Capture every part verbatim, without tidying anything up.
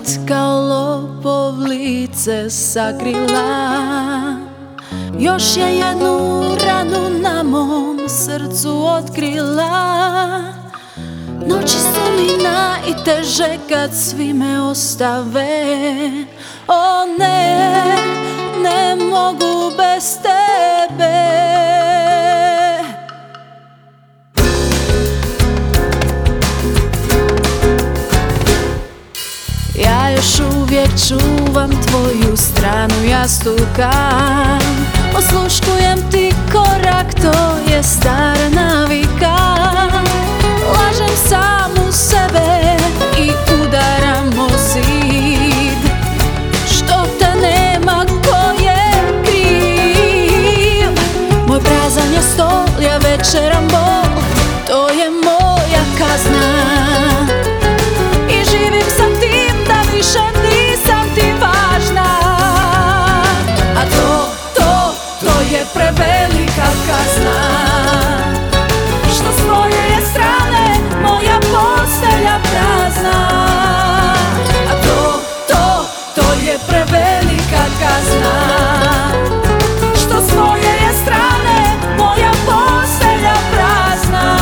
opet kao lopov lice sakrila. Još je jednu ranu na mom srcu otkrila. Noći su mi najteže kad svi me ostave. O ne, ne mogu bez tebe. Ja još uvijek čuvam tvoju stranu jastuka. Osluškujem ti korak, to je stara navika. Lažem samu sebe i udaram o zid. Što te nema, ko je kriv? Moj prazan je stol, ja večeram bol, to je moja kazna. I živim sa tim da više nisam ti važna. A to, to, to je prevelika kazna. Što s moje je strane moja postelja prazna. A to, to, to je prevelika kazna. Što s moje je strane moja postelja prazna.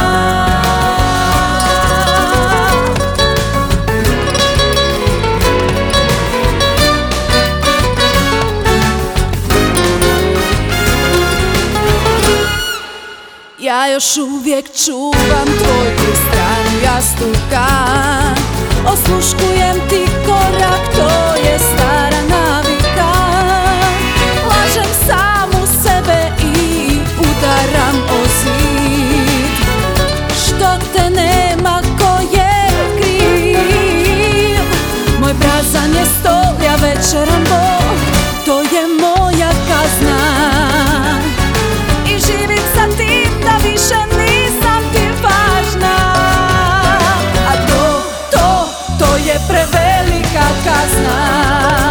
Ja još uvijek čuvam tvoju stranu jastuka. Osluškujem ti korak, to je stara navika. Lažem samu sebe i udaram o zid. Što te nema, ko je kriv? Moj prazan je stol, ja večeram bol, to je moja kazna. I živim sa tim da više nisam ti važna. A to, to, to je prevelika kazna.